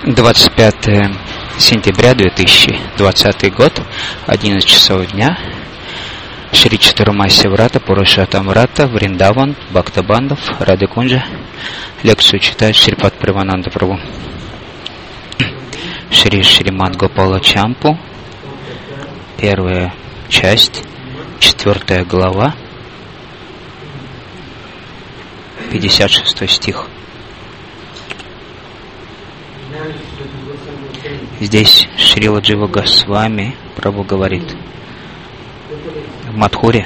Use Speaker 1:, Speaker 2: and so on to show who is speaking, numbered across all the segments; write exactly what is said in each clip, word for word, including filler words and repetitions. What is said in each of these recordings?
Speaker 1: двадцать пятое сентября две тысячи двадцатый год, одиннадцать часов дня. Шри Чатурмасья Врата, Пурушоттам Врата, Вриндаван, Бхактабандов, Радхакунджа. Лекцию читает Шрипад Прабхананда Прабху. Шри Шримад Гопала Чампу. Первая часть, четвертая глава, пятьдесят шестой стих. Здесь Шрила Джива Госвами Прабху говорит: в Мадхуре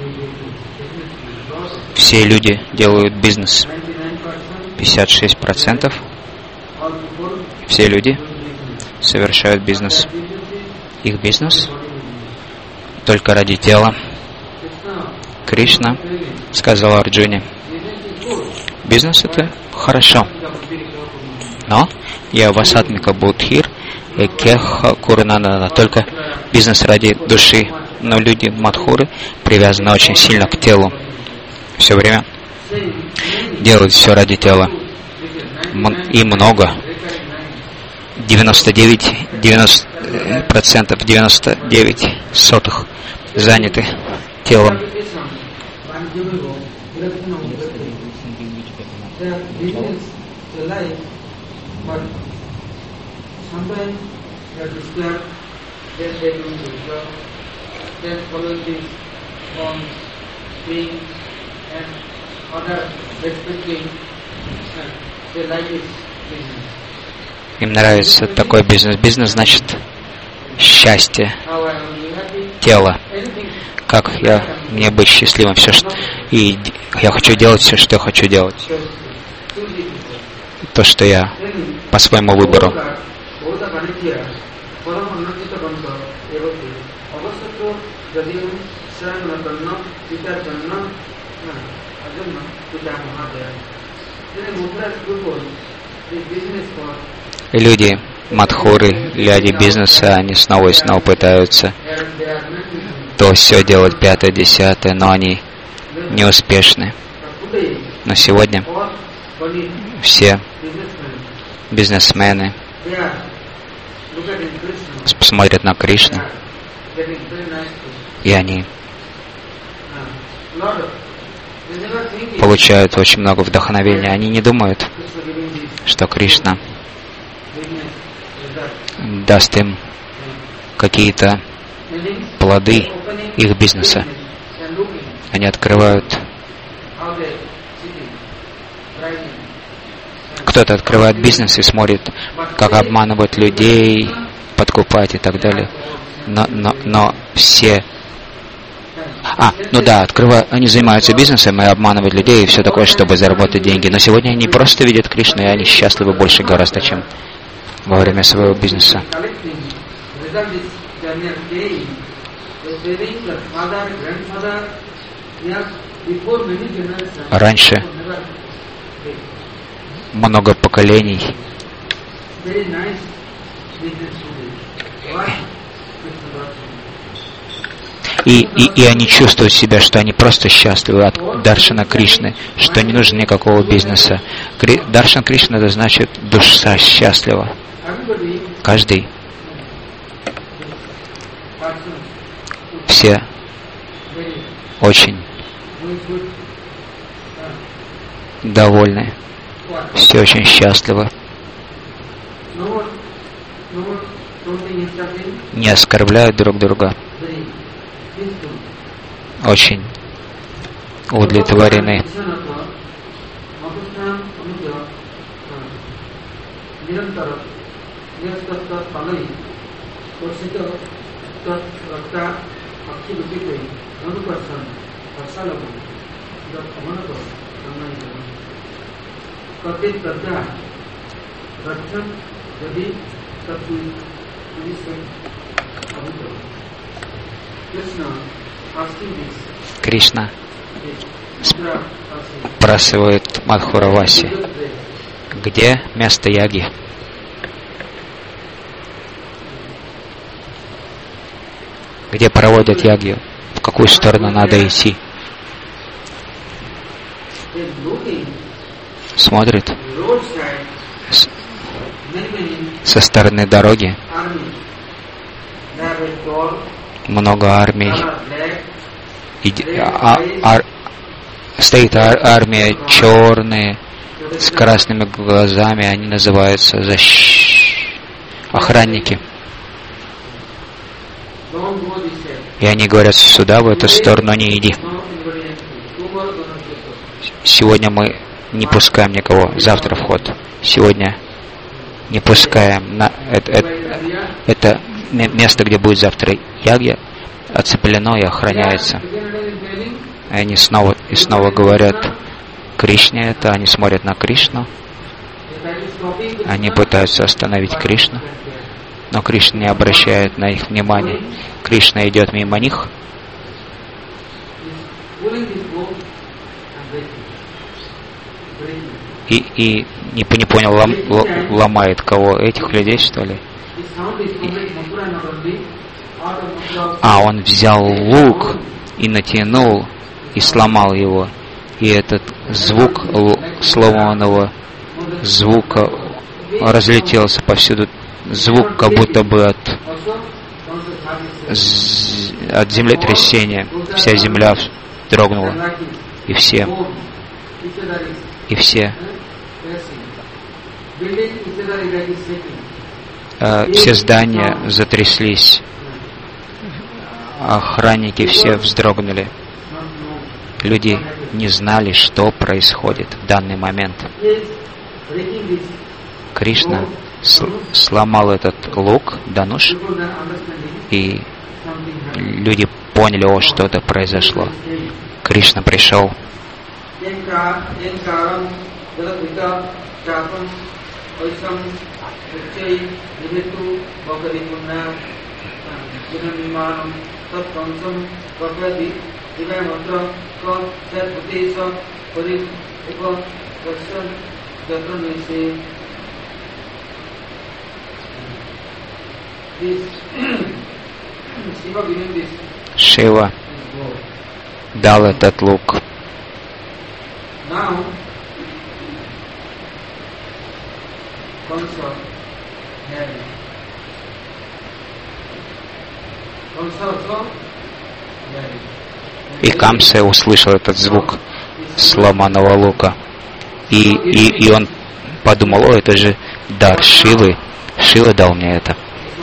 Speaker 1: все люди делают бизнес. пятьдесят шесть процентов все люди совершают бизнес. Их бизнес только ради тела. Кришна сказал Арджуне: бизнес это хорошо, но я васатмика будхир и кеха курнанана, только бизнес ради души. Но люди Мадхуры привязаны очень сильно к телу. Все время делают все ради тела. И много. девяносто девять процентов, девяносто девять сотых заняты телом. Им нравится такой бизнес. Бизнес значит счастье тела. Как я мне быть счастливым, все, что, и я хочу делать все, что я хочу делать. То, что я по своему выбору. И люди Мадхуры, люди бизнеса, они снова и снова пытаются то все делать, пятое, десятое, но они не успешны. Но сегодня все бизнесмены смотрят на Кришну, и они получают очень много вдохновения. Они не думают, что Кришна даст им какие-то плоды их бизнеса. Они открывают... Кто-то открывает бизнес и смотрит, как обманывать людей, подкупать и так далее. Но, но, но все... А, ну да, открывают, они занимаются бизнесом и обманывают людей и все такое, чтобы заработать деньги. Но сегодня они просто видят Кришну, и они счастливы больше гораздо, чем во время своего бизнеса. Раньше много поколений И, и, и они чувствуют себя, что они просто счастливы от Даршана Кришны, что не нужно никакого бизнеса. Кри, Даршан Кришны — это значит душа счастлива. Каждый. Все очень довольны. Все очень счастливы. Не оскорбляют друг друга. Очень удовлетворены. Кришна спрашивает Мадхураваси, где место яги? Где проводят ягью? В какую сторону надо идти? Смотрит со стороны дороги много армий. И, а, а, стоит ар, армия черные с красными глазами, они называются защ... охранники. И они говорят: сюда, в эту сторону не иди. Сегодня мы не пускаем никого, завтра вход. Сегодня не пускаем. На, это, это, это место, где будет завтра ягья, оцеплено и охраняется. И они снова и снова говорят Кришне это, они смотрят на Кришну, они пытаются остановить Кришну, но Кришна не обращает на их внимания. Кришна идет мимо них и, и не, не понял, лом, ломает кого? Этих людей, что ли? И, а он взял лук и натянул и сломал его. И этот звук сломанного звука разлетелся повсюду. Звук как будто бы от, от землетрясения. Вся земля дрогнула. И все, и все, э, все здания затряслись. Охранники все вздрогнули. Люди не знали, что происходит в данный момент. Кришна сломал этот лук, дануш, и люди поняли: о, что-то произошло. Кришна пришел. Шива дал этот лук. И Камса услышал этот звук сломанного лука. И, и, и он подумал: о, это же дар Шивы. Шива дал мне это.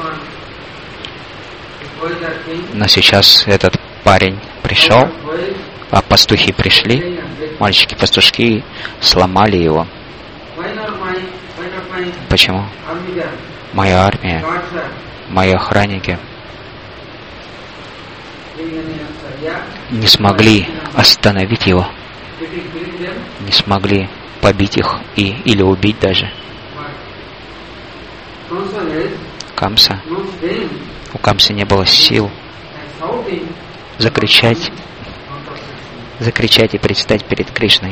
Speaker 1: Но сейчас этот парень пришел, а пастухи пришли, мальчики-пастушки, сломали его. Почему? Моя армия, мои охранники не смогли остановить его, не смогли побить их и, или убить даже. Камса, у Камсы не было сил закричать, закричать и предстать перед Кришной.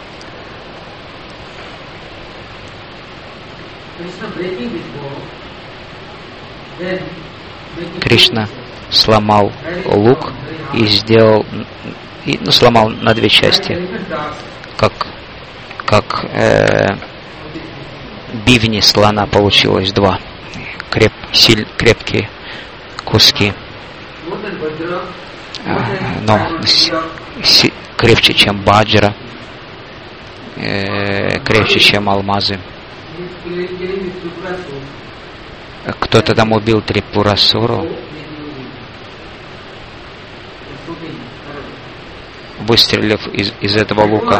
Speaker 1: Кришна сломал лук и сделал, и, ну, сломал на две части, как, как э, бивни слона получилось два, креп, силь, крепкие куски, э, но с, с, крепче, чем баджра, э, крепче, чем алмазы. Кто-то там убил Трипурасуру, выстрелив из, из этого лука.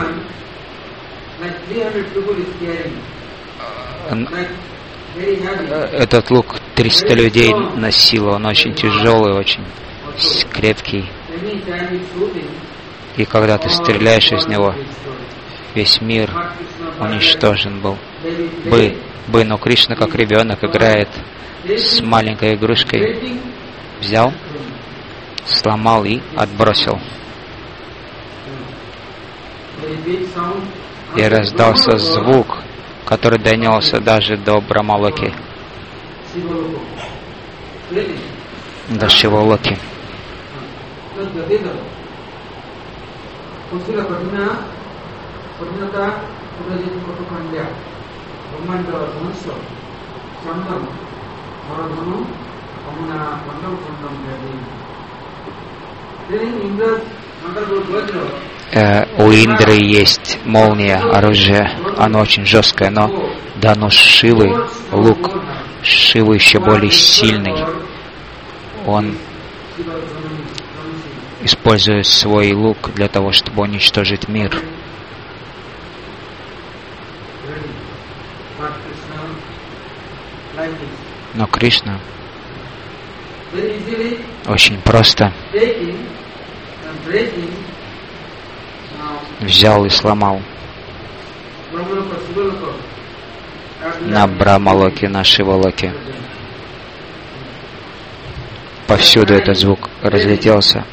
Speaker 1: Этот лук триста людей носило, он очень тяжелый, очень крепкий. И когда ты стреляешь из него, весь мир уничтожен был. Бы, бы, но Кришна, как ребенок, играет с маленькой игрушкой, взял, сломал и отбросил. И раздался звук, который донесся даже до Брамалоки, до Шивалоки. Э, у Индры есть молния, оружие, оно очень жесткое, но дано Шивы, лук Шивы еще более сильный. Он использует свой лук для того, чтобы уничтожить мир. Но Кришна очень просто взял и сломал на Брахмалоке, на Шивалоке. Повсюду этот звук разлетелся.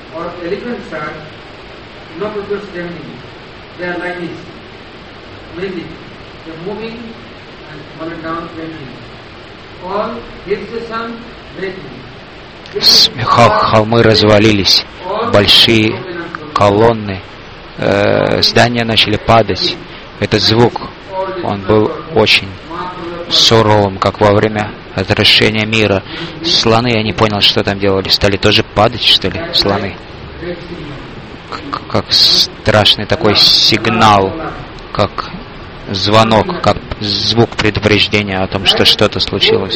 Speaker 1: Холмы развалились, большие колонны, э, здания начали падать. Этот звук, он был очень суровым, как во время разрушения мира. Слоны, я не понял, что там делали, стали тоже падать, что ли, слоны? К- как страшный такой сигнал, как звонок, как звук предупреждения о том, что что-то случилось.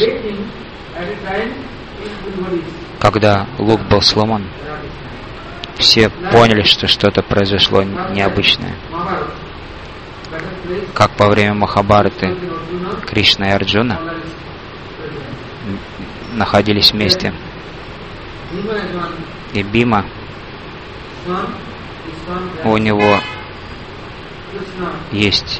Speaker 1: Когда лук был сломан, все поняли, что что-то произошло необычное. Как во время Махабхараты Кришна и Арджуна находились вместе. И Бима, у него есть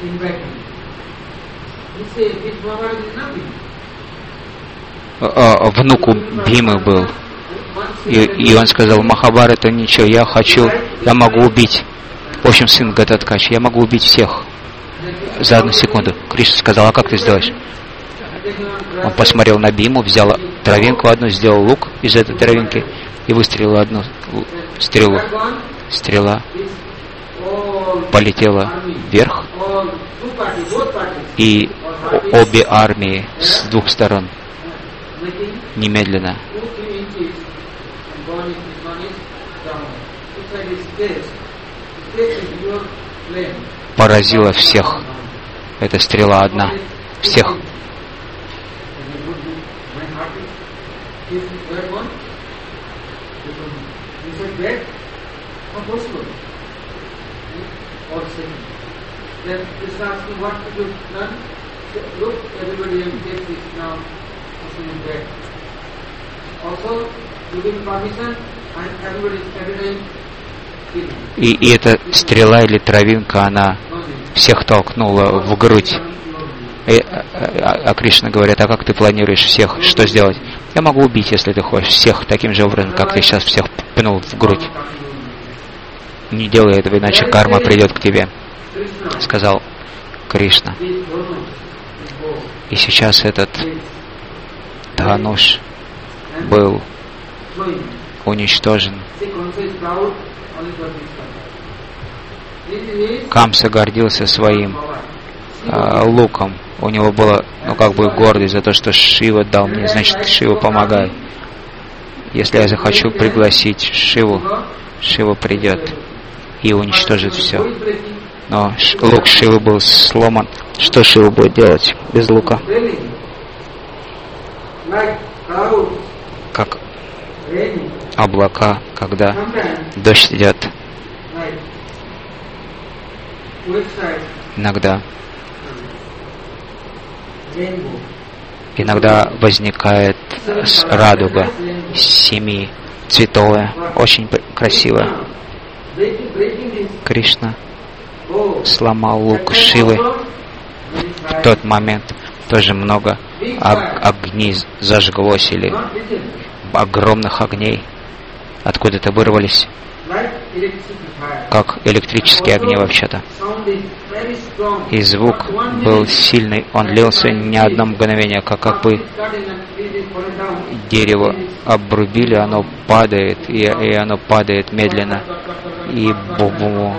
Speaker 1: а, внуку Бимы был. И, и он сказал: Махабхарата, ничего, я хочу, я могу убить. В общем, сын Гататкача, я могу убить всех за одну секунду. Кришна сказал: а как ты сделаешь? Он посмотрел на Биму, взял травинку одну, сделал лук из этой травинки и выстрелил одну стрелу. Стрела полетела вверх, и обе армии с двух сторон немедленно поразила всех. Эта стрела одна. Всех. И, и эта стрела или травинка, она всех толкнула в грудь. И, а, а Кришна говорит: а как ты планируешь всех, что сделать? Я могу убить, если ты хочешь, всех таким же образом, как ты сейчас всех пнул в грудь. Не делай этого, иначе карма придет к тебе, сказал Кришна. И сейчас этот Дхануш был уничтожен. Камса гордился своим э, луком. У него было, ну, как бы гордость за то, что Шива дал мне, значит, Шива помогает. Если я захочу пригласить Шиву, Шива придет и уничтожит все. Но лук Шивы был сломан. Что Шива будет делать без лука? Как облака, когда дождь идет. Иногда Иногда возникает радуга семи цветовая, очень красивая. Кришна сломал лук Шивы. В тот момент тоже много огней зажглось, или огромных огней откуда-то вырвались, как электрические огни вообще-то. И звук был сильный, он лился не одно мгновение, как, как бы дерево обрубили, оно падает, и, и оно падает медленно. И бу-бу.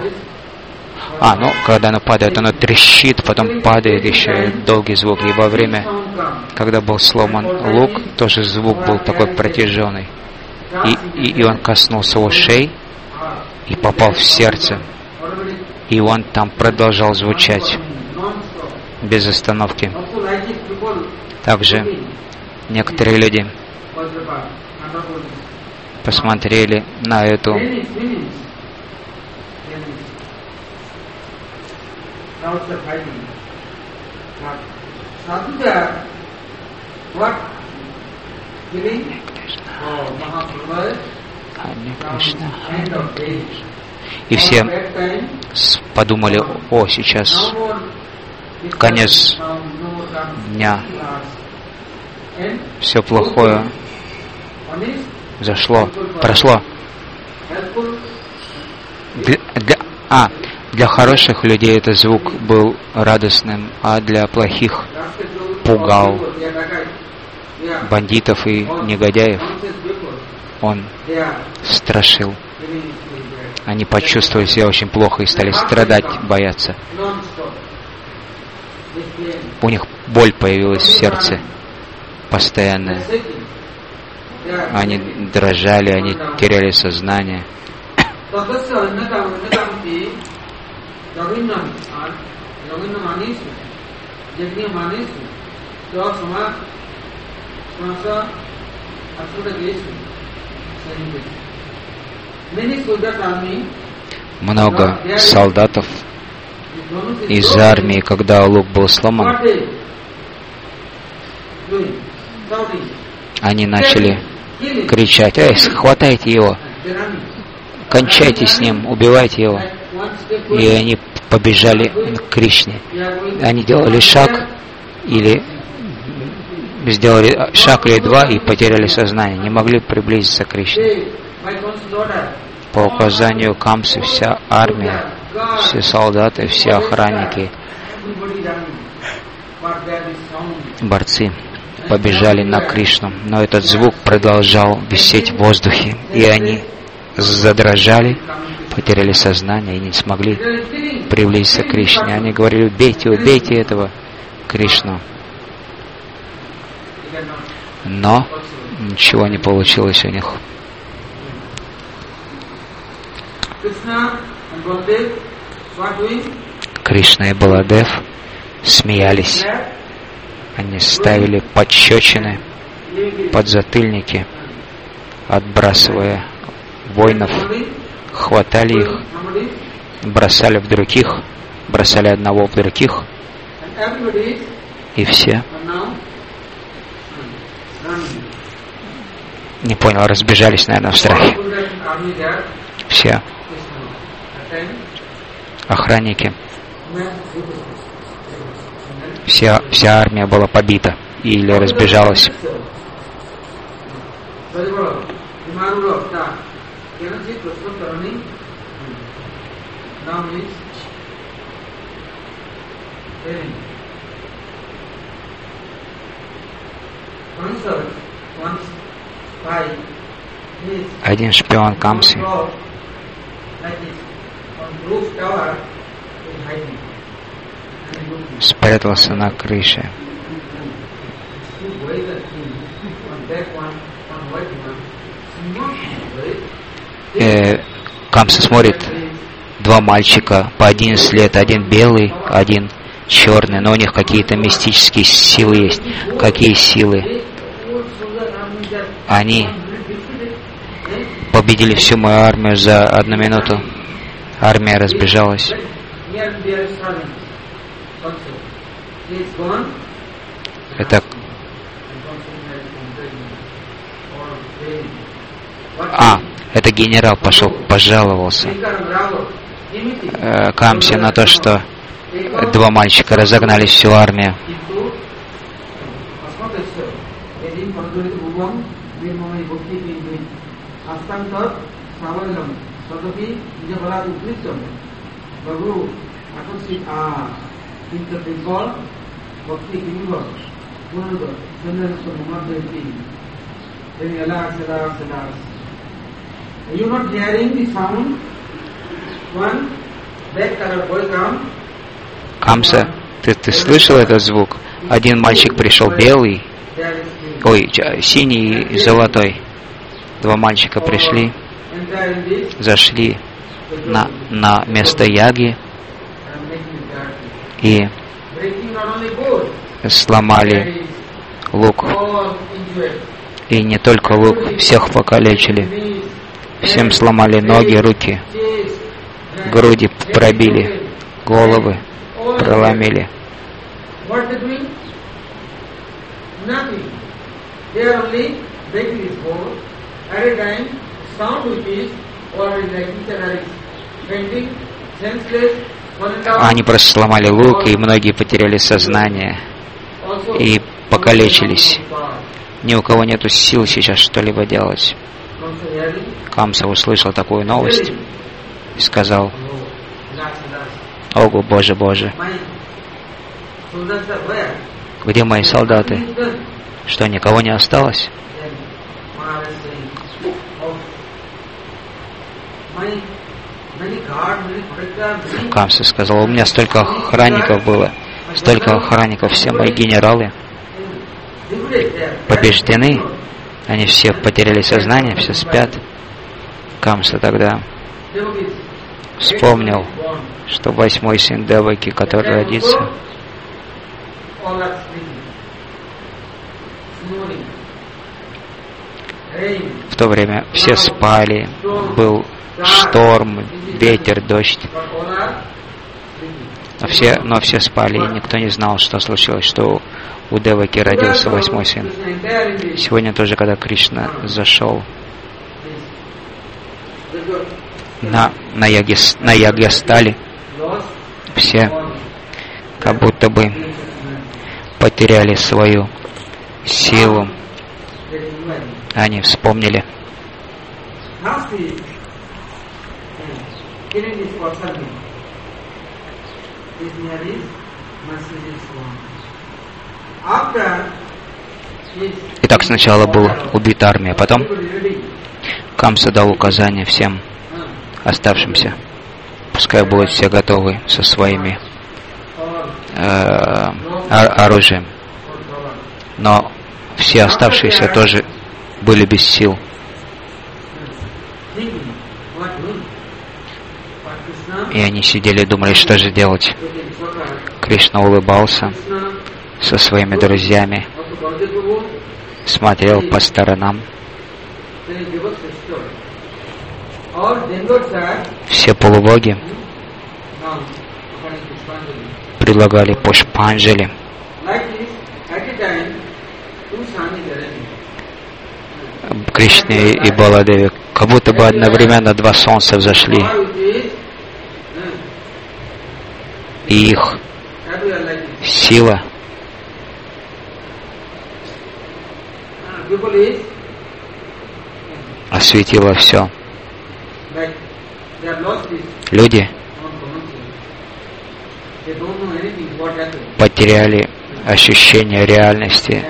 Speaker 1: А, ну, когда оно падает, оно трещит, потом падает, еще долгий звук. И во время когда был сломан лук, тоже звук был такой протяженный. И, и, и он коснулся ушей и попал в сердце. И он там продолжал звучать без остановки. Также некоторые люди посмотрели на эту и все подумали: о, сейчас конец дня, все плохое зашло, прошло. Для, для, а, для хороших людей этот звук был радостным, а для плохих пугал бандитов и негодяев. Он страшил. Они почувствовали себя очень плохо и стали страдать, бояться. У них боль появилась в сердце постоянная. Они дрожали, они теряли сознание. Много солдатов из армии, когда лук был сломан, они начали кричать: «Эй, хватайте его, кончайте с ним, убивайте его». И они побежали к Кришне. Они делали шаг или сделали шаг или два и потеряли сознание, не могли приблизиться к Кришне. По указанию Камсы вся армия, все солдаты, все охранники, борцы побежали на Кришну, но этот звук продолжал висеть в воздухе, и они задрожали, потеряли сознание и не смогли приблизиться к Кришне. Они говорили: убейте, убейте этого Кришну. Но ничего не получилось у них. Кришна и Баладев смеялись. Они ставили подщечины, подзатыльники, отбрасывая воинов, хватали их, бросали в других, бросали одного в других, и все, не понял, разбежались, наверное, в страхе. Все охранники, вся, вся армия была побита или разбежалась. Один шпион Камсы спрятался на крыше. Э, Камса смотрит, два мальчика по одиннадцать лет, один белый, один черный, но у них какие-то мистические силы есть. Какие силы? Они победили всю мою армию за одну минуту. Армия разбежалась. Это... А, это генерал пошел, пожаловался э, Камсе на то, что два мальчика разогнали всю армию. Камса, Ты, ты слышал этот звук? Один мальчик пришел белый, ой, синий и золотой. Два мальчика пришли, зашли на, на место яги и сломали лук. И не только лук, всех покалечили. Всем сломали ноги, руки, груди пробили, головы проломили. Они просто сломали лук, и многие потеряли сознание и покалечились. Ни у кого нету сил сейчас что-либо делать. Камса услышал такую новость и сказал: «Ого, Боже, Боже, где мои солдаты? Что, никого не осталось?» Камса сказал: «У меня столько охранников было, столько охранников, все мои генералы побеждены, они все потеряли сознание, все спят». Камса тогда вспомнил, что восьмой сын Деваки, который родится, в то время все спали, был шторм, ветер, дождь, но все, но все спали, и никто не знал, что случилось, что у Деваки родился восьмой сын. Сегодня тоже, когда Кришна зашел на, на, яге, на яге стали, все как будто бы потеряли свою силу. Они вспомнили. Итак, сначала была убита армия, потом Камса дал указание всем оставшимся, пускай будут все готовы со своими э, оружием. Но все оставшиеся тоже были без сил. И они сидели и думали, что же делать. Кришна улыбался со своими друзьями, смотрел по сторонам. Все полубоги предлагали пушпанджали. Кришне и Баладеве, как будто бы одновременно два солнца взошли. И их сила осветила все. Люди потеряли ощущение реальности,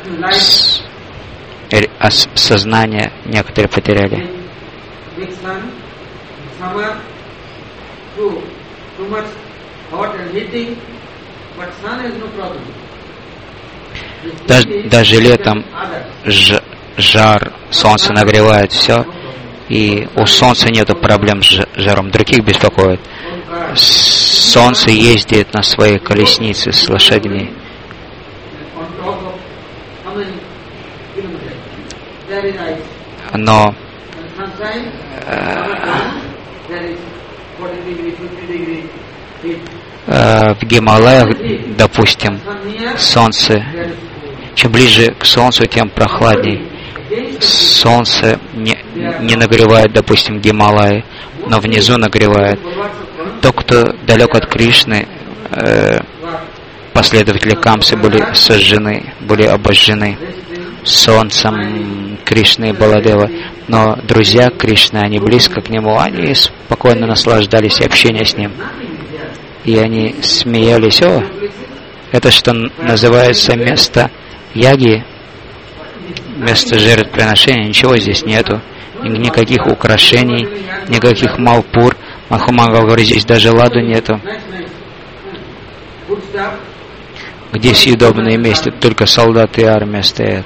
Speaker 1: сознание некоторые потеряли. Даже, даже летом ж, жар, солнце нагревает все, и у солнца нету проблем с жаром, других беспокоит. Солнце ездит на своей колеснице с лошадьми. Но э, в Гималаях, допустим, солнце, чем ближе к солнцу, тем прохладней. Солнце не, не нагревает, допустим, Гималаи, но внизу нагревает. Тот, кто далек от Кришны, э, последователи Камсы были сожжены, были обожжены солнцем Кришны и Баладева. Но друзья Кришны, они близко к нему, они спокойно наслаждались общением с ним. И они смеялись: «О, это что называется место яги, место жертвоприношения, ничего здесь нету, никаких украшений, никаких малпур». Махамангал говорит, здесь даже ладу нету. где съедобное место, только солдаты и армия стоят.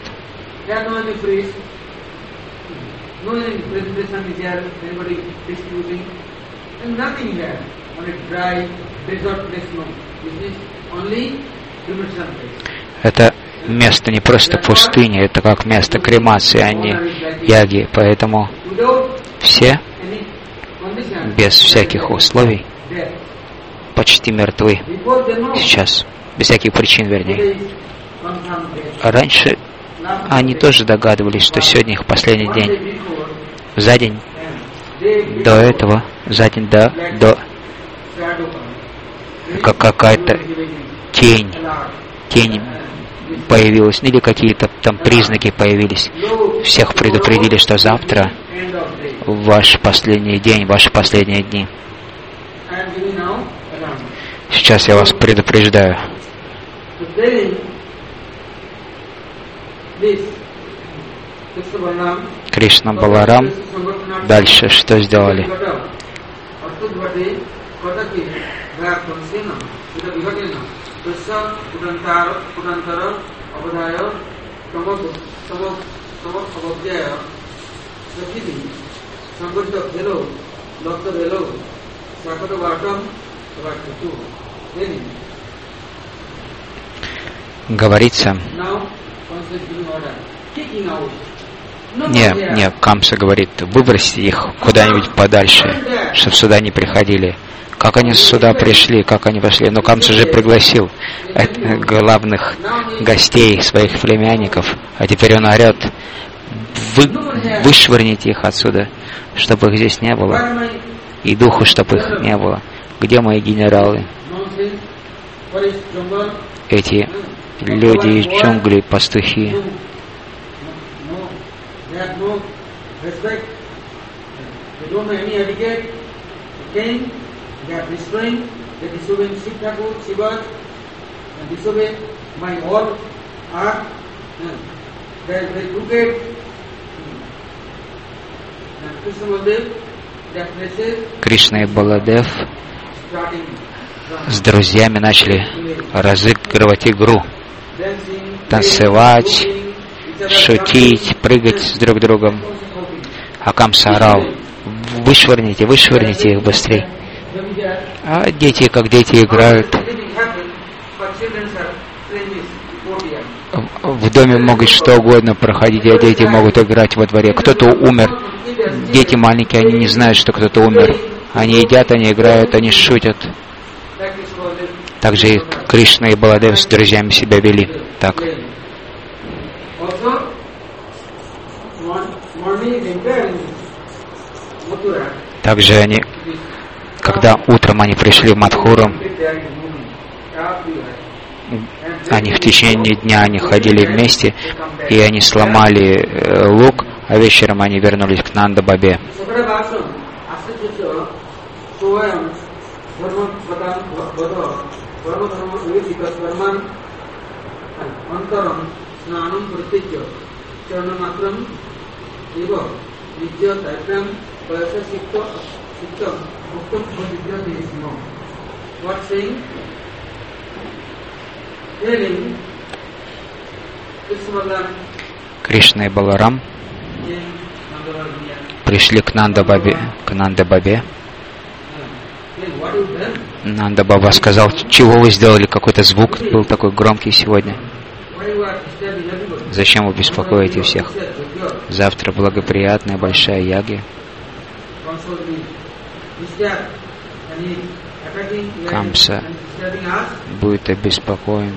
Speaker 1: Это место не просто пустыня, это как место кремации, а не яги. Поэтому все без всяких условий почти мертвы сейчас, без всяких причин, вернее. Раньше они тоже догадывались, что сегодня их последний день. За день до этого, за день до, до как какая-то тень, тень появилась, или какие-то там признаки появились. Всех предупредили, что завтра ваш последний день, ваши последние дни. Сейчас я вас предупреждаю. Кришна Баларам дальше что сделали? Говорится, не, не, Камса говорит, выбросьте их куда-нибудь подальше, чтобы сюда не приходили. Как они сюда пришли, как они пошли? Но Камса же пригласил главных гостей, своих племянников, а теперь он орет, вы, вышвырните их отсюда, чтобы их здесь не было, и духу, чтобы их не было. Где мои генералы? Эти люди из джунглей, пастухи. Кришна и Баладев с друзьями начали разыгрывать игру, танцевать, шутить, прыгать с друг другом. А Камса орал, вышвырните, вышвырните их быстрее. А дети, как дети, играют. В доме могут что угодно проходить, а дети могут играть во дворе. Кто-то умер. Дети маленькие, они не знают, что кто-то умер. Они едят, они играют, они шутят. Также и Кришна и Баладев с друзьями себя вели. Так. Также они, когда утром они пришли в Мадхуру, они в течение дня они ходили вместе, и они сломали э, лук, а вечером они вернулись к Нанда-Бабе. Кришна и Баларам пришли к Нанда-Бабе, к Нанда-Бабе. Нанда-Баба сказал, чего вы сделали, какой-то звук был такой громкий сегодня. Зачем вы беспокоите всех? Завтра благоприятная большая яги. Камса будет обеспокоен.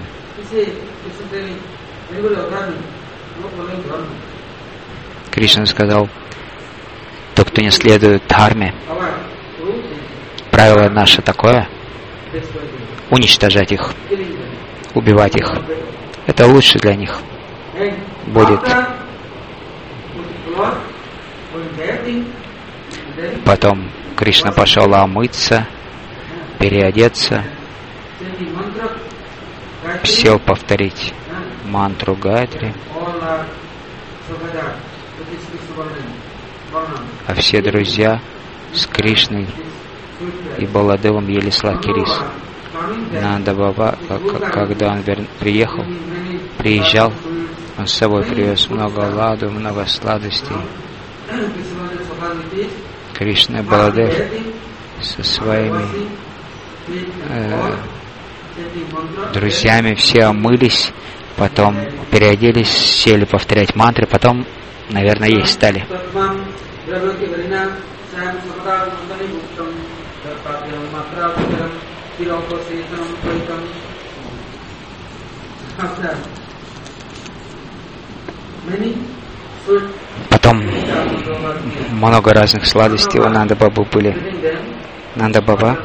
Speaker 1: Кришна сказал, тот, кто не следует дхарме, правило наше такое, уничтожать их, убивать их. Это лучше для них будет. Потом Кришна пошел омыться, переодеться, сел повторить мантру Гайатри, а все друзья с Кришной и Баладевом ели сладкий рис. Нанда Баба, когда он приехал, приезжал, он с собой привез много ладу, много сладостей. Кришна Баладев со своими э, друзьями все омылись, потом переоделись, сели повторять мантры, потом, наверное, есть стали. Потом много разных сладостей у Нанда Бабы были. Нанда Баба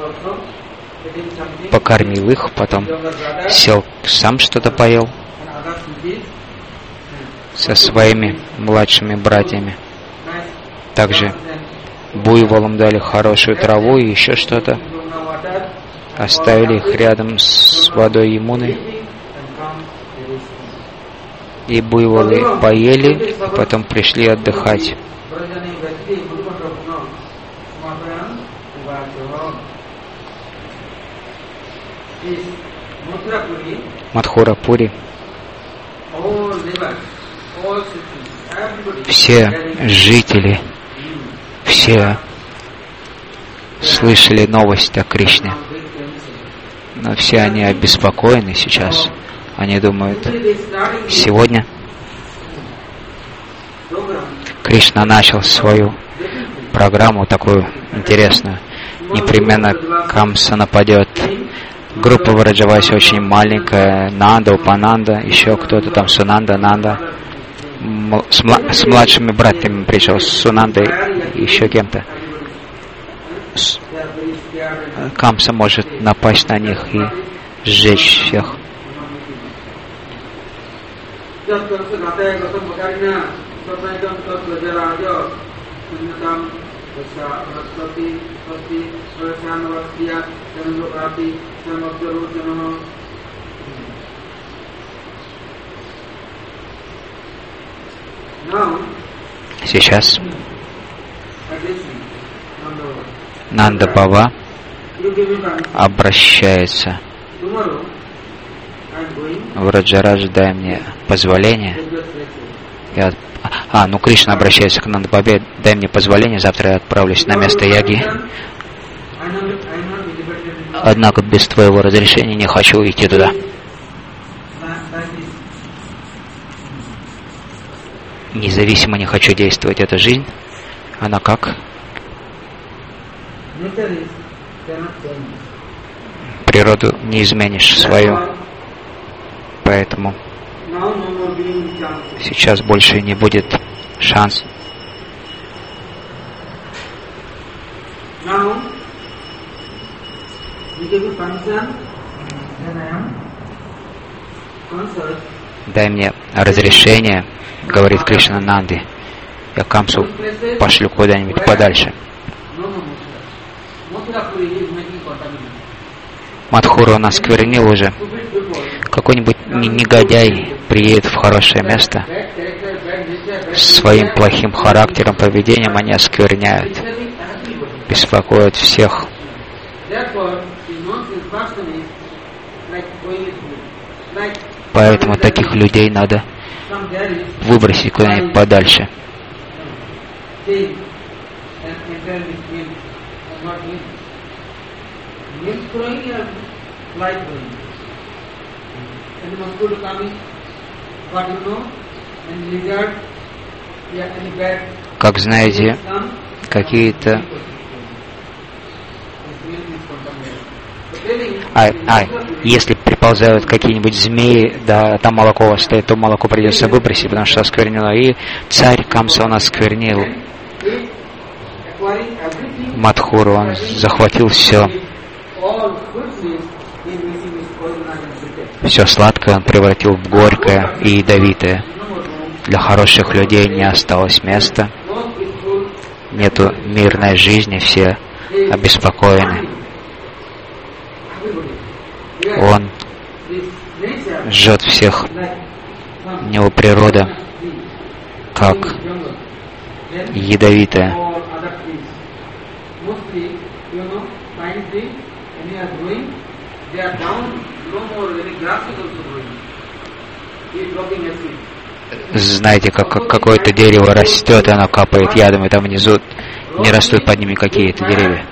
Speaker 1: покормил их, потом сел, сам что-то поел со своими младшими братьями. Также буйволам дали хорошую траву и еще что-то. Оставили их рядом с водой Ямуны. И буйволы поели, потом пришли отдыхать. Мадхурапури. Все жители, все слышали новость о Кришне, но все они обеспокоены сейчас. Они думают, сегодня Кришна начал свою программу такую интересную. Непременно Камса нападет. Группа в Раджавасе очень маленькая. Нанда, Упананда, еще кто-то там, Сунанда, Нанда. С, мла- с младшими братьями пришел, с Сунандой и еще кем-то. С... Камса может напасть на них и сжечь всех. Сейчас Нанда Баба обращается в Раджарадж, дай мне позволение. Я... А, ну Кришна обращается к Нанда Бабе, дай мне позволение, завтра я отправлюсь на место яги. Однако без твоего разрешения не хочу идти туда. Независимо не хочу действовать. Эта жизнь, она как? Природу не изменишь свою. Поэтому сейчас больше не будет шанс. Дай мне разрешение, говорит Кришна Нанди. Я Камсу пошлю куда-нибудь подальше. Мадхуру он осквернил уже. Какой-нибудь негодяй приедет в хорошее место. Своим плохим характером, поведением они оскверняют, беспокоят всех. Поэтому таких людей надо выбросить куда-нибудь подальше. Как знаете, какие-то... А, а, если приползают какие-нибудь змеи, да, там молоко остается, то молоко придется выбросить, потому что осквернено. И царь Камса он осквернил Мадхуру, он захватил все. Все сладкое он превратил в горькое и ядовитое. Для хороших людей не осталось места. Нету мирной жизни, все обеспокоены. Он жжет всех. У него природа как ядовитая. Знаете, как какое-то дерево растет, и оно капает ядом, и там внизу не растут под ними какие-то деревья.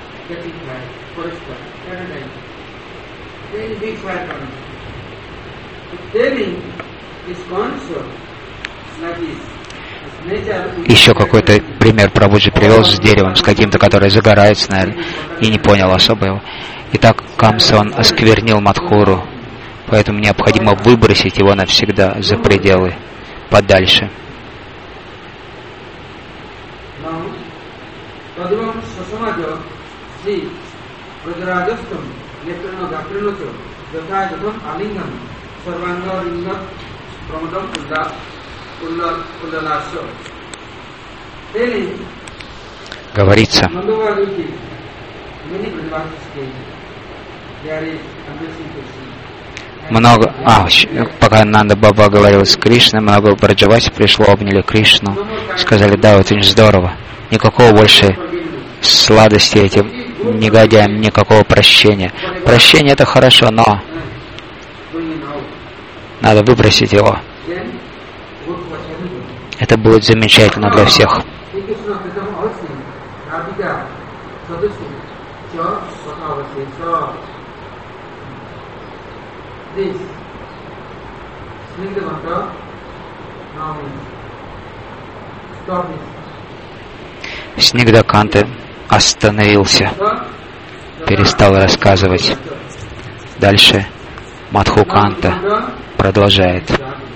Speaker 1: Еще какой-то пример Прабхуджи привел с деревом, с каким-то, которое загорается, наверное, и не понял особо его. Итак, Камса, он осквернил Мадхуру, поэтому необходимо выбросить его навсегда за пределы, подальше. Говорится, много, а, пока Нанда Баба говорил с Кришной, много Браджавати пришло, обняли Кришну, сказали, да, это очень здорово, никакого больше сладости этим негодяям, никакого прощения. Прощение это хорошо, но надо выбросить его. Это будет замечательно для всех. Снигдаканта остановился, перестал рассказывать. Дальше Мадхуканта продолжает.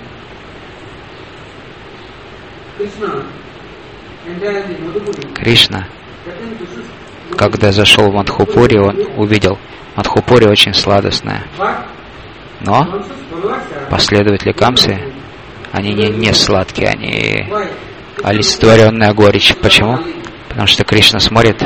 Speaker 1: Кришна, когда зашел в Мадхупури, он увидел, Мадхупури очень сладостная. Но последователи Камсы, они не, не сладкие, они олицетворенная горечь. Почему? Потому что Кришна смотрит,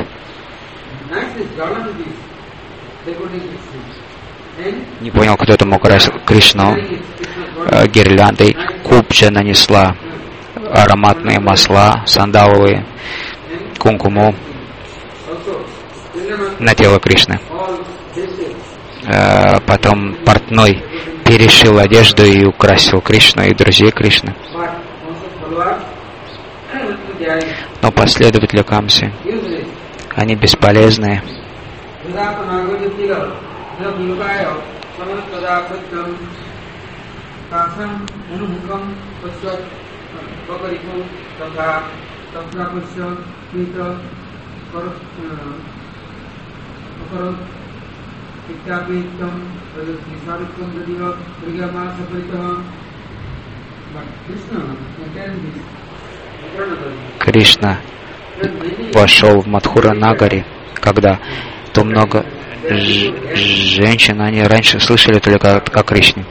Speaker 1: не понял, кто это мог раз Кришну э, гирляндой, купча нанесла ароматные масла, сандаловые, кункуму на тело Кришны. Э, потом портной перешил одежду и украсил Кришну и друзей Кришны. Но последователи Камсы, они бесполезные. Кришна вошел в Мадхура Нагари, когда то много ж- женщин, они раньше слышали только о Кришне.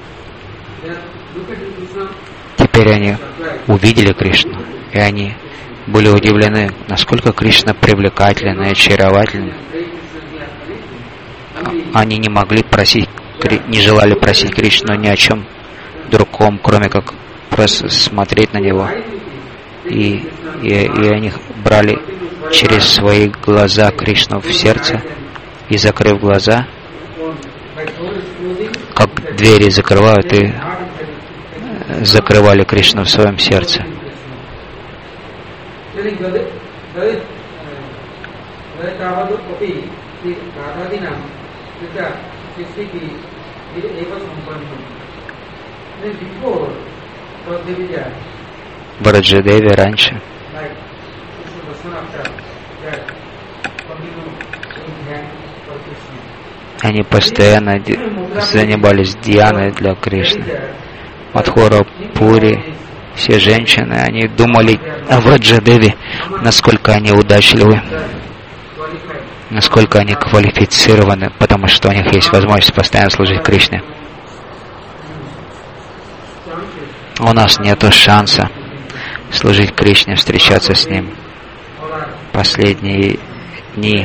Speaker 1: Теперь они увидели Кришну, и они были удивлены, насколько Кришна привлекательна и очаровательна. Они не могли просить, не желали просить Кришну ни о чем другом, кроме как просто смотреть на него. И, и, и они брали через свои глаза Кришну в сердце, и, закрыв глаза, как двери закрывают, и закрывали Кришну в своем сердце. Враджадеви раньше они постоянно занимались дьяной для Кришны. Мадхура Пури, все женщины, они думали о Враджадеви, насколько они удачливы, насколько они квалифицированы, потому что у них есть возможность постоянно служить Кришне. У нас нет шанса служить Кришне, встречаться с Ним. Последние дни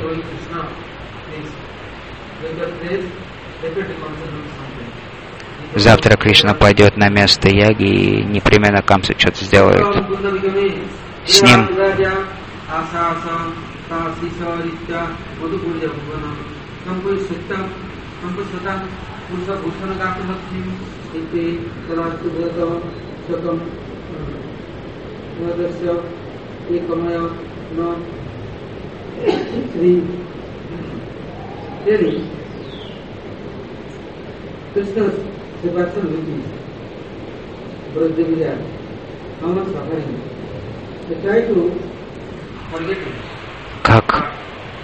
Speaker 1: завтра Кришна пойдет на место яги, и непременно Камса что-то сделает с ним. Как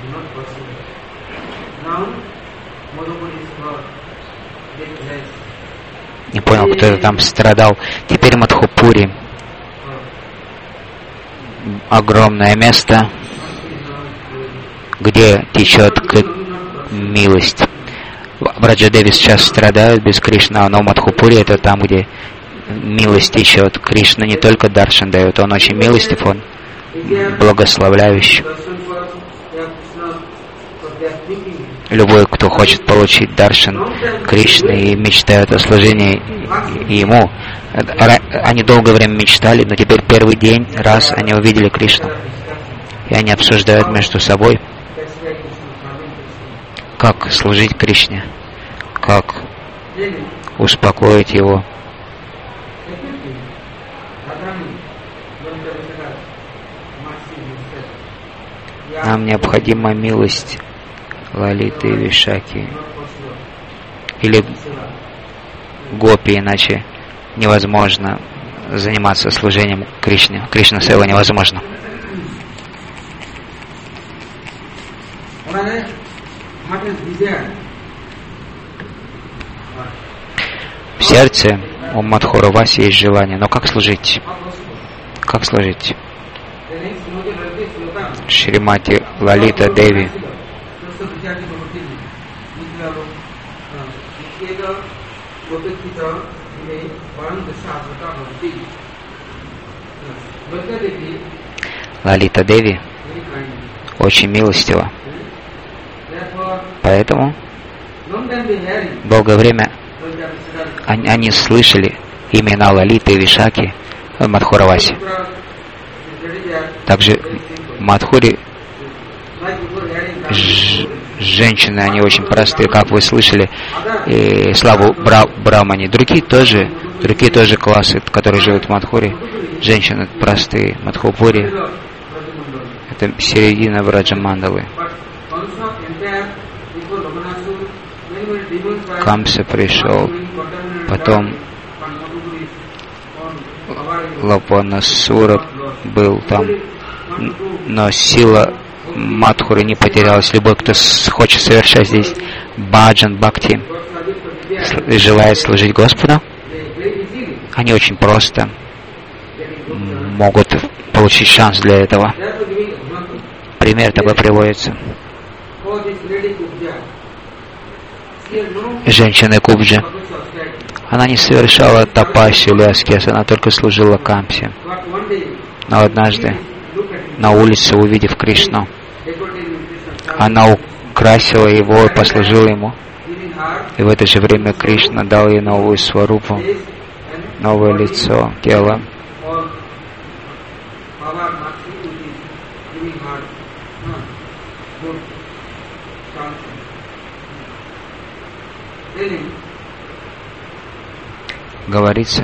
Speaker 1: не понял, кто это там страдал. Теперь Мадхупури огромное место, где течет милость. Браджадеви сейчас страдают без Кришны, но Мадхупури это там, где милость течет. Кришна не только даршан дает, он очень милостив, он благословляющий. Любой, кто хочет получить даршан Кришны и мечтает о служении Ему, они долгое время мечтали, но теперь первый день, раз они увидели Кришну, и они обсуждают между собой, как служить Кришне, как успокоить Его. Нам необходима милость Лалиты и Вишаки. Или гопи, иначе невозможно заниматься служением Кришне. Кришна Сева невозможно. В сердце у Мадхураваси есть желание, но как служить? Как служить? Шримати Лалита Деви Лалита Деви очень милостива. Поэтому долгое время они, они слышали имена Лалиты и Вишаки в Мадхуравасе. Также в Мадхуре ж, женщины, они очень простые, как вы слышали, и славу бра, Брамани. Другие тоже, другие тоже классы, которые живут в Мадхуре. Женщины простые. Мадхупури — это середина Браджамандалы. Камса пришел, потом Лапанасура был там, но сила Мадхуры не потерялась. Любой, кто хочет совершать здесь баджан, бхакти, желает служить Господу, они очень просто могут получить шанс для этого. Пример такой приводится. Женщина Кубджа. Она не совершала тапасию или аскез, она только служила Камсе. Но однажды, на улице, увидев Кришну, она украсила его и послужила ему. И в это же время Кришна дал ей новую сварупу, новое лицо, тело. Говорится,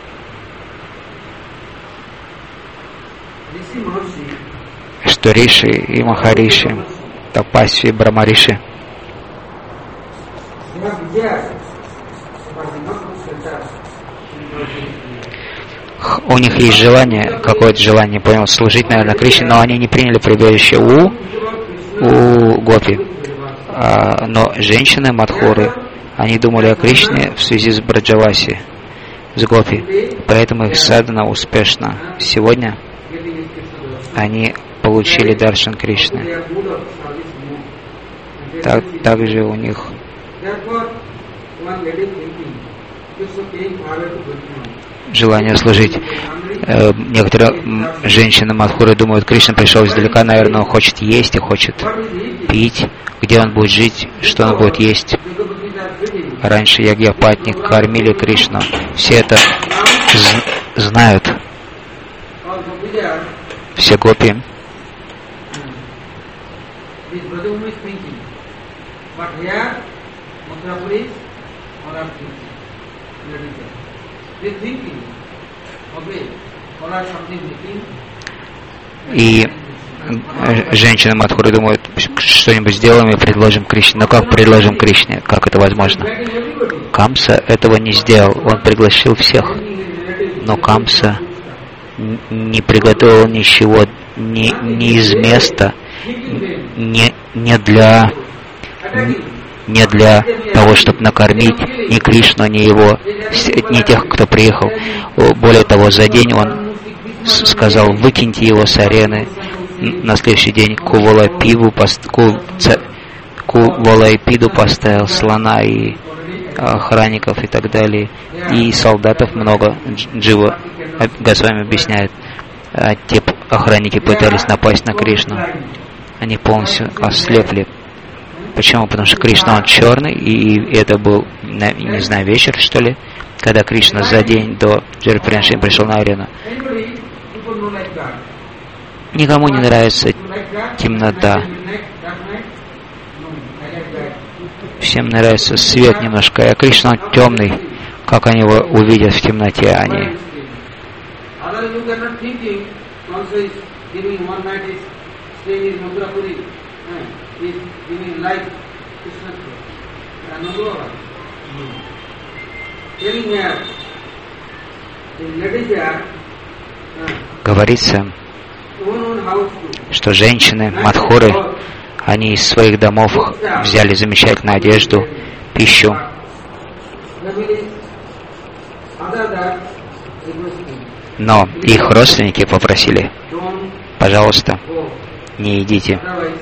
Speaker 1: что Риши и Махариши, Тапаси и Брамариши, у них есть желание, какое-то желание, не понял, служить, наверное, Кришне, но они не приняли прибежище у, у Гопи. А, но женщины Мадхуры, они думали о Кришне в связи с Браджаваси, с Гопи, поэтому их садхана успешна. Сегодня они получили даршан Кришны. Так, также у них желание служить. Э, некоторые женщины Мадхуры думают, Кришна пришел издалека, наверное, он хочет есть и хочет пить. Где он будет жить, что он будет есть. Раньше ягьяпатник кормили Кришну. Все это знают. Все гопи. И женщины Мадхуры думают, что-нибудь сделаем и предложим Кришне. Но как предложим Кришне? Как это возможно? Камса этого не сделал. Он пригласил всех. Но Камса не приготовил ничего ни, ни из места, не, не для... не для того, чтобы накормить ни Кришну, ни его, ни тех, кто приехал. Более того, за день он сказал, выкиньте его с арены. На следующий день Кувалапиду поставил слона и охранников и так далее. И солдатов много. Джива Госвами объясняет, те охранники пытались напасть на Кришну. Они полностью ослепли. Почему? Потому что Кришна, он черный, и это был, не знаю, вечер, что ли, когда Кришна за день до жертвоприношения пришел на арену. Никому не нравится темнота. Всем нравится свет немножко, а Кришна, он темный. Как они его увидят в темноте, они... Говорится, что женщины Мадхуры, они из своих домов взяли замечательную одежду, пищу. Но их родственники попросили, пожалуйста, не идите,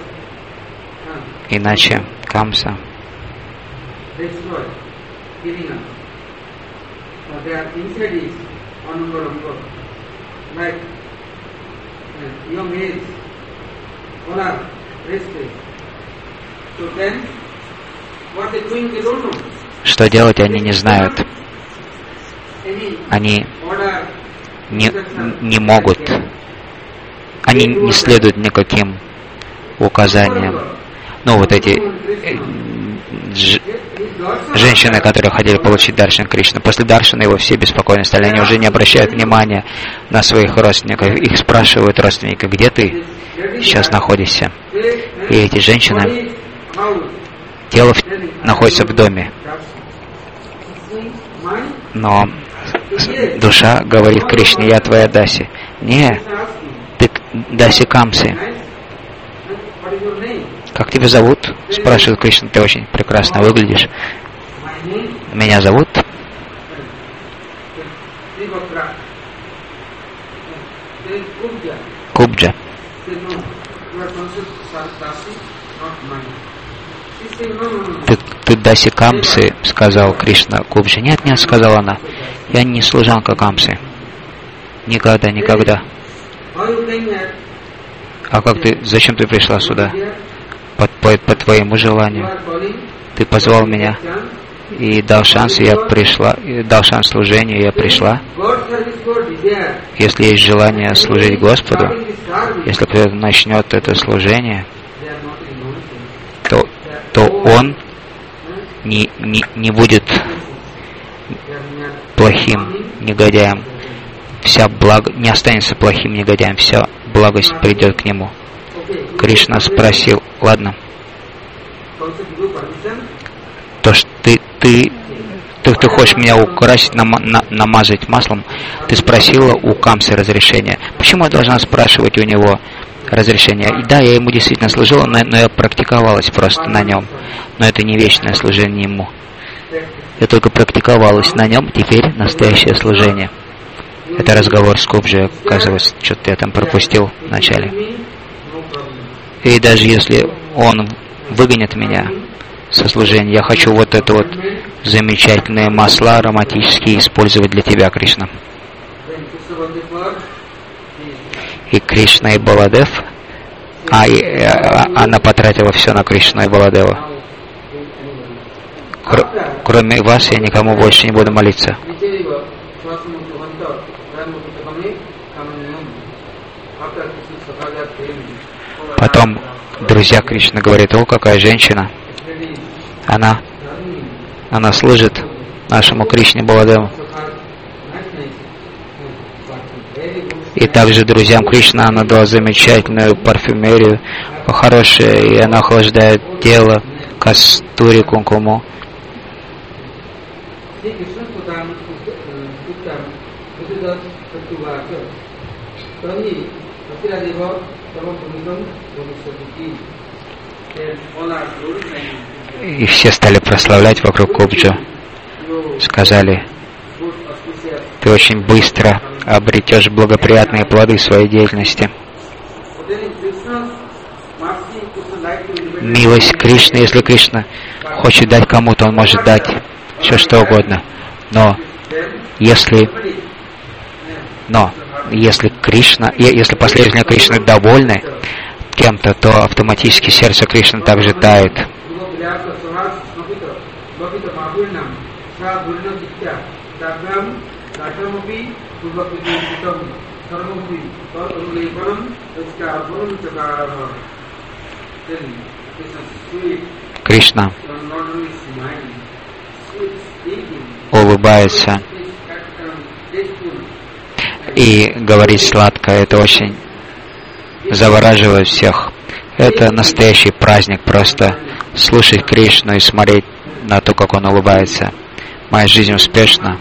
Speaker 1: иначе Камса что делать, они не знают. Они не, не могут. Они не следуют никаким указаниям. Ну, вот эти ж, женщины, которые хотели получить даршан Кришны, после даршана его все беспокойно стали. Они уже не обращают внимания на своих родственников. Их спрашивают родственники, где ты сейчас находишься? И эти женщины, тело в, находится в доме. Но душа говорит Кришне, я твоя Даси. Не, ты Даси Камсы. Как тебя зовут? Спрашивает Кришна, ты очень прекрасно выглядишь. Меня зовут? Кубджа. Ты, ты Даси Камсы, сказал Кришна Кубджи. Нет, нет, сказала она. Я не служанка Камсы. Никогда, никогда. А как ты, зачем ты пришла сюда? По, по, по твоему желанию. Ты позвал меня и дал шанс, и я пришла, и дал шанс служению, и я пришла. Если есть желание служить Господу, если кто-то начнет это служение, то, то он не, не, не будет плохим негодяем. Вся благо, не останется плохим негодяем, вся благость придет к нему. Кришна спросил, ладно, то, что ты, ты, ты, ты хочешь меня украсить, нам, на, намазать маслом, ты спросила у Камсы разрешения. Почему я должна спрашивать у него разрешения? И да, я ему действительно служила, но, но я практиковалась просто на нем. Но это не вечное служение ему. Я только практиковалась на нем, теперь настоящее служение. Это разговор с Кубджи, оказывается, что-то я там пропустил в начале. И даже если он выгонит меня со служения, я хочу вот это вот замечательные масла ароматические использовать для тебя, Кришна. И Кришна и Баладев, а, и, а она потратила все на Кришну и Баладева. Кр кроме вас я никому больше не буду молиться. Потом друзья Кришны говорят, о, какая женщина. Она, она служит нашему Кришне Баладеву. И также друзьям Кришна она дала замечательную парфюмерию, хорошее, и она охлаждает тело, кастури кункуму. И все стали прославлять вокруг Кубджа. Сказали: ты очень быстро обретешь благоприятные плоды своей деятельности. Милость Кришны, если Кришна хочет дать кому-то, он может дать все что угодно. Но если, но если Кришна, если последователи Кришны довольны кем-то, то автоматически сердце Кришны также тает. Кришна улыбается и говорит сладко. Это очень завораживает всех. Это настоящий праздник, просто слушать Кришну и смотреть на то, как он улыбается. Моя жизнь успешна.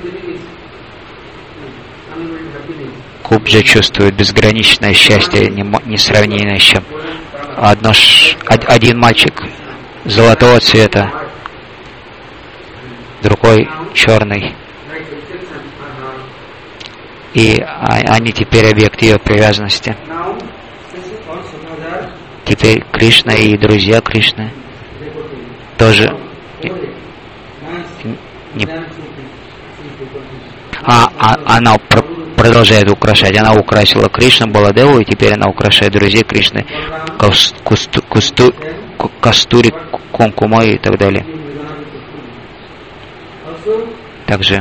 Speaker 1: Кубджа чувствует безграничное счастье, несравнимое с чем. Одно ш... Один мальчик золотого цвета, другой черный. И они теперь объект ее привязанности. Теперь Кришна и друзья Кришны тоже не... а, а она про... продолжает украшать. Она украсила Кришну Баладеву, и теперь она украшает друзей Кришны кусту, кусту, кастури кункумой и так далее. Также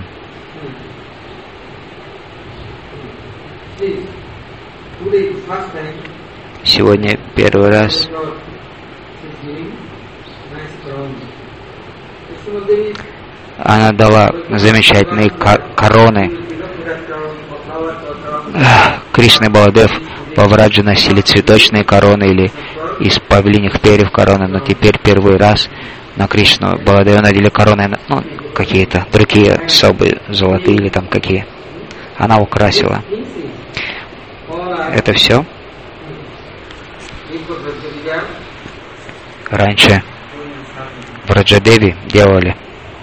Speaker 1: сегодня первый раз она дала замечательные короны. Кришна и Баладев по Враджа носили цветочные короны или из павлиних перьев короны, но теперь первый раз на Кришну Баладева надели короны, ну, какие-то другие особые, золотые или там какие. Она украсила. Это все. Раньше в Раджадеви делали.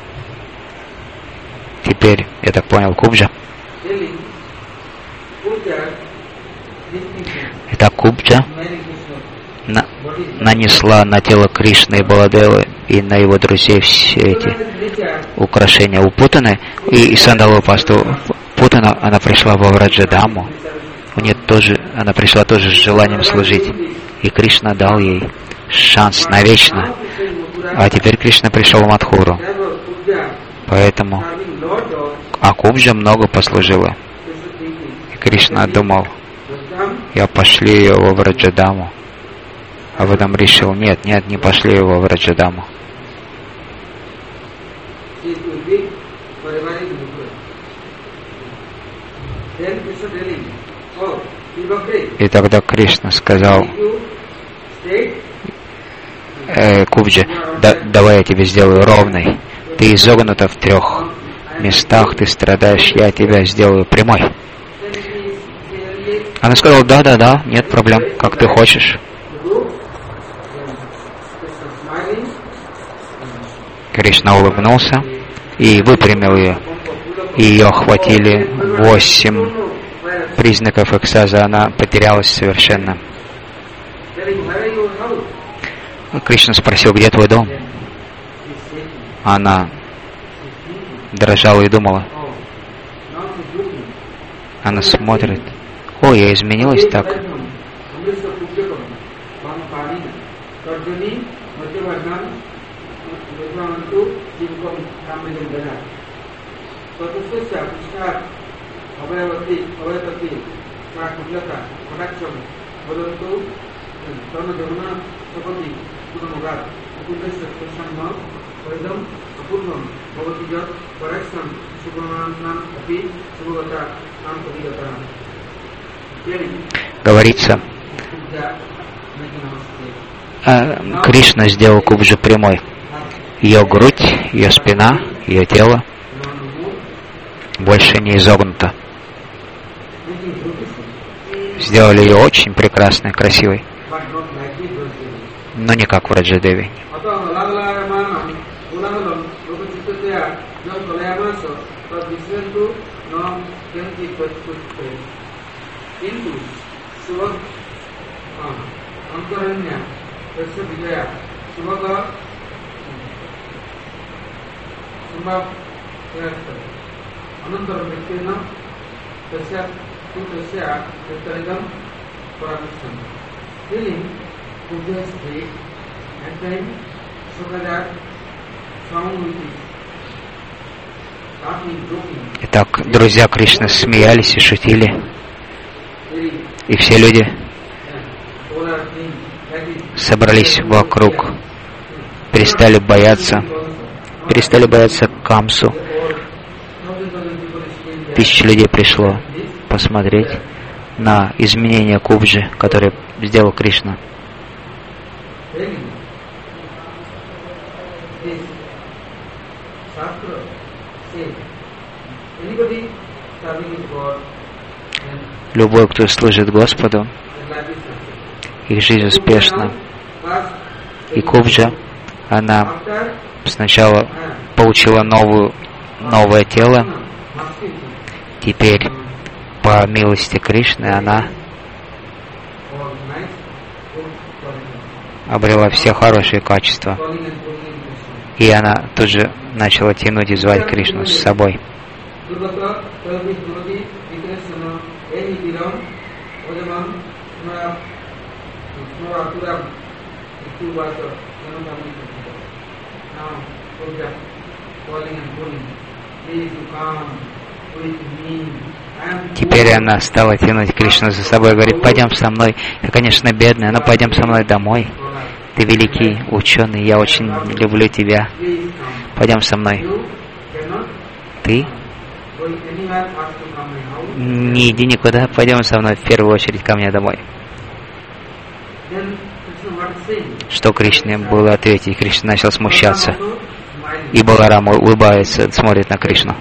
Speaker 1: Теперь, я так понял, Кубджа. Итак, Кубджа на, нанесла на тело Кришны и Баладевы и на его друзей все эти украшения упутаны. И, и сандаловую пасту Путана, она пришла во Враджадаму. У нее тоже, она пришла тоже с желанием служить. И Кришна дал ей шанс навечно. А теперь Кришна пришел в Мадхуру. Поэтому а Кубджа много послужила. И Кришна думал: я пошли ее во Враджадаму. А потом решил: нет, нет, не пошли его в Враджадаму. И тогда Кришна сказал э, Кубджа: да, давай я тебе сделаю ровной. Ты изогнута в трех местах, ты страдаешь, я тебя сделаю прямой. Она сказала: да, да, да, нет проблем, как ты хочешь. Кришна улыбнулся и выпрямил ее. И ее охватили восемь признаков экстаза. Она потерялась совершенно. Кришна спросил: где твой дом? Она дрожала и думала. Она смотрит: о, я изменилась так. Говорится, Кришна сделал кубжу прямой. Ее грудь, ее спина, ее тело больше не изогнуто. Сделали ее очень прекрасной, красивой, но не как в Раджадеви. Итак, друзья Кришны смеялись и шутили, и все люди собрались вокруг, перестали бояться, перестали бояться Камсу. Тысячи людей пришло посмотреть на изменения кубжи, которые сделал Кришна. Любой, кто служит Господу, их жизнь успешна. И кубжа, она сначала получила новую, новое тело, теперь по милости Кришны она обрела все хорошие качества. И она тут же начала тянуть и звать Кришну с собой. Теперь она стала тянуть Кришну за собой, говорит: пойдем со мной. Я, конечно, бедная, но пойдем со мной домой. Ты великий ученый, я очень люблю тебя. Пойдем со мной. Ты не иди никуда, пойдем со мной в первую очередь ко мне домой. Что Кришне было ответить? Кришна начал смущаться. И Баларам улыбается, смотрит на Кришну.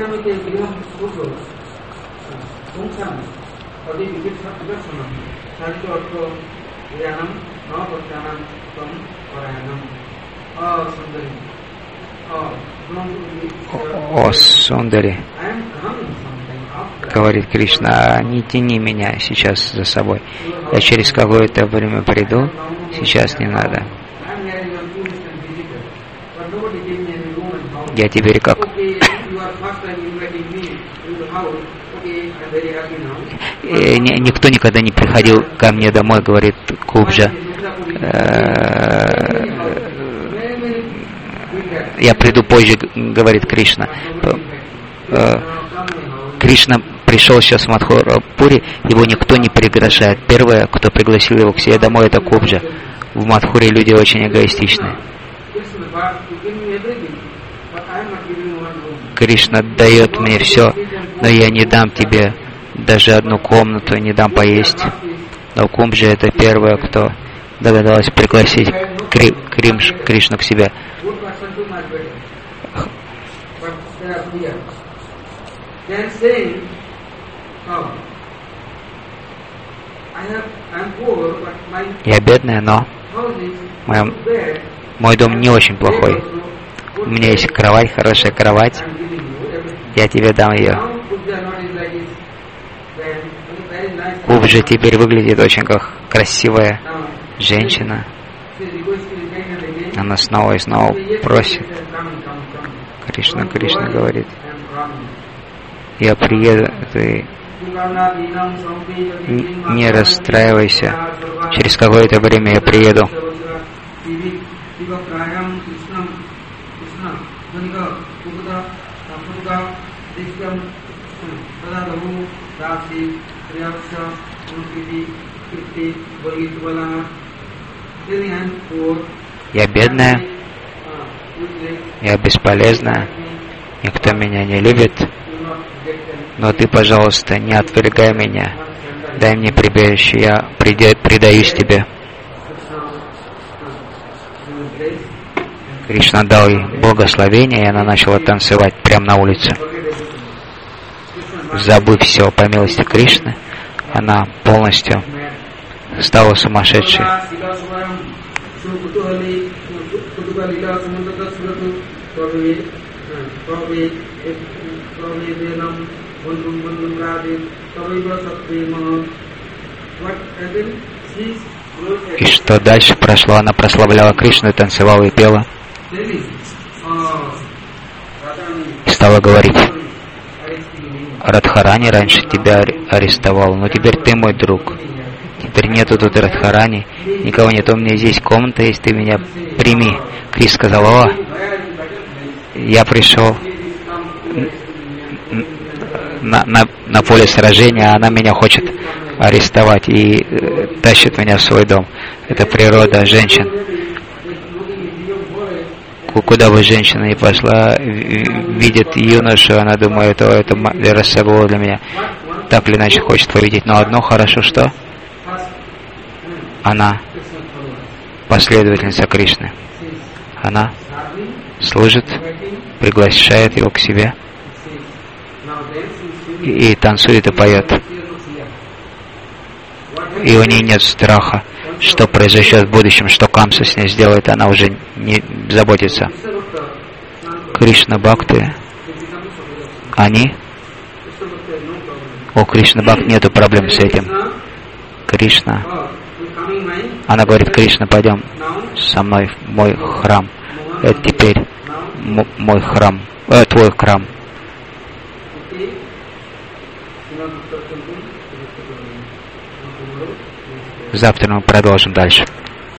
Speaker 1: О, Сундари, говорит Кришна, не тяни меня сейчас за собой. Я через какое-то время приду, сейчас не надо. Я теперь как... Никто никогда не приходил ко мне домой, говорит Кубжа. Я приду позже, говорит Кришна. Кришна пришел сейчас в Мадхурапуре, его никто не приглашает. Первое, кто пригласил его к себе домой, это Кубжа. В Мадхуре люди очень эгоистичны. Кришна дает мне все, но я не дам тебе даже одну комнату, не дам поесть. Но Кубжа это первое, кто догадалась пригласить Кри, Кримш, Кришну к себе. Я бедная, но мой, мой дом не очень плохой. У меня есть кровать, хорошая кровать. Я тебе дам ее. Кубжа теперь выглядит очень как красивая женщина. Она снова и снова просит. Кришна, Кришна говорит: я приеду, ты не расстраивайся. Через какое-то время я приеду. Я бедная, Я бесполезна, никто меня не любит, но Ты, пожалуйста, не отвергай меня, дай мне прибежище, я предаюсь Тебе. Кришна дал ей благословение, и она начала танцевать прямо на улице. Забыв все по милости Кришны, она полностью стала сумасшедшей. И что дальше прошло? Она прославляла Кришну, танцевала и пела. И стала говорить: Радхарани раньше тебя арестовал, но теперь ты мой друг. Теперь нету тут Радхарани, никого нет, у меня здесь комната есть, ты меня прими. Крис сказал: о, я пришел на, на, на поле сражения, она меня хочет арестовать и э, тащит меня в свой дом. Это природа женщин. Куда бы женщина ни пошла, видит юношу, она думает: о, это рассабо для меня. Так или иначе хочет победить. Но одно хорошо, что она последовательница Кришны. Она служит, приглашает его к себе и, и танцует и поет. И у нее нет страха, что произойдет в будущем, что Камса с ней сделает, она уже не заботится. Кришна Бхакти, они, у Кришна Бхакти нету проблем с этим. Кришна, она говорит: Кришна, пойдем со мной в мой храм. Это теперь мой храм, э, твой храм. Завтра мы продолжим дальше.